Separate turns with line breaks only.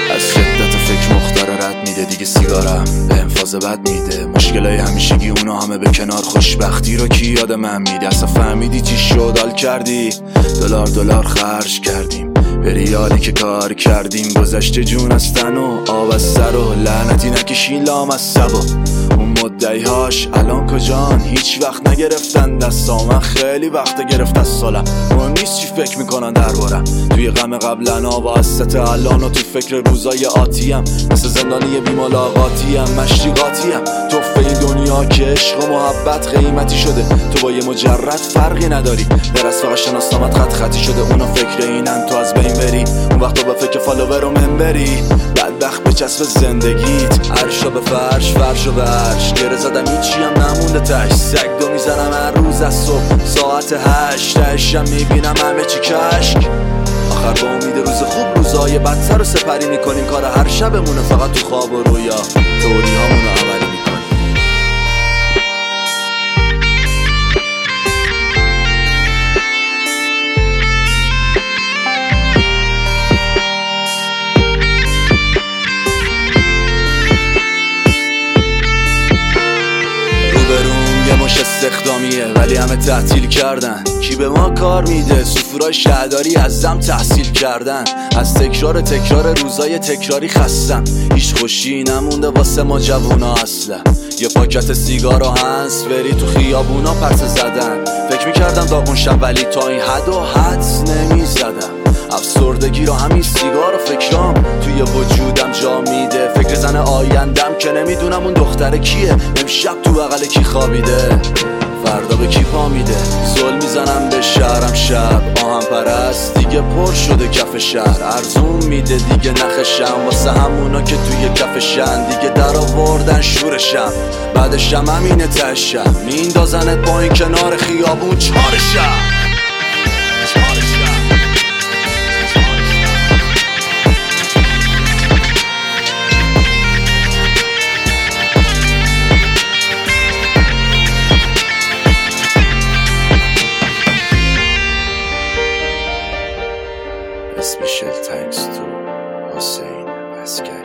از شدت فکر مختار رد میده دیگه سیگارم به انفاز بد میده. مشکلای همیشگی اونا همه به کنار، خوشبختی رو کی یاد من میده؟ اصلا فهمیدی چی شد؟ حال کردی دلار خرج کردیم به ریالی که کار کردیم. گذشته جون از تن و آب از سر و لعنتی نکشین لام از سبا. اون مدعیهاش الان کجان؟ هیچ وقت نگرفتن دستا. من خیلی وقت گرفت از سالم، مهم نیست چی فکر میکنن دربارم. توی غم قبلنا با حسرت الان و تو فکر روزای آتیم. مثل زندانی بی ملاقاتیم، مشتی قاطیم. توفه این دنیا که عشق و محبت قیمتی شده. تو با یه مجرد فرقی نداری، در از فقط شناسنامت خطی شده. اونا فکر اینن تو از بین بری، اون وقتا با فکر فالوور و منبری. بدبخت به چسب زندگیت، عرشا به فرش، فرشا به عرش. گره زدم هیچی هم نمونده تش، سگ دو میزنم هر روز از صبح ساعت 8. تهشم میبینم همه چی کشک. آخر با امید روز خوب روزای بدتر رو سپری میکنیم. کار هر شبمونه فقط تو خواب و رویا، توری هامونو عملی میکنیم. یه مش استخدامیه ولی همه تعطیل کردن. کی به ما کار میده؟ سفورای شهرداری ازم تحصیل کردن. از تکرار روزای تکراری خستم. هیچ خوشی نمونده واسه ما جوونا اصلا. یه پاکت سیگار و هنس بری تو خیابونا پرسه زدن. فکر میکردم داغون شب ولی تا این حد و حدس نمیزدم. افسردگی رو همین سیگار و فکرام توی وجودم جا میده. فکر زن آیندم که نمیدونم اون دختره کیه. امشب تو بغل کی خوابیده، فردا به کی پا میده. زل میزنم به شهرم شب آهم پرست. دیگه پر شده کف شهر، ارزون میده دیگه نخشم. واسه همونا که توی کفشن دیگه در آوردن شورشم. بعدشم همینه تشم میندازنت با این کنار خیابون چارشم. Special thanks to Hussein Askari.